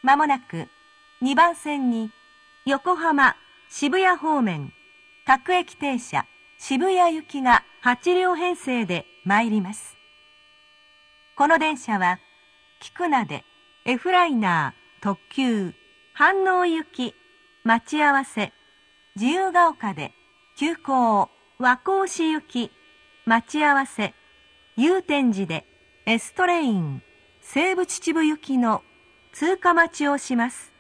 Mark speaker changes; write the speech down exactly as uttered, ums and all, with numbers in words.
Speaker 1: まもなくにばん線に横浜渋谷方面各駅停車渋谷行きがはち両編成で参ります。この電車は菊名で F ライナー、特急、飯能行き、待ち合わせ、自由が丘で急行、和光市行き、待ち合わせ、祐天寺で S トレイン、西武秩父行きの通過待ちをします。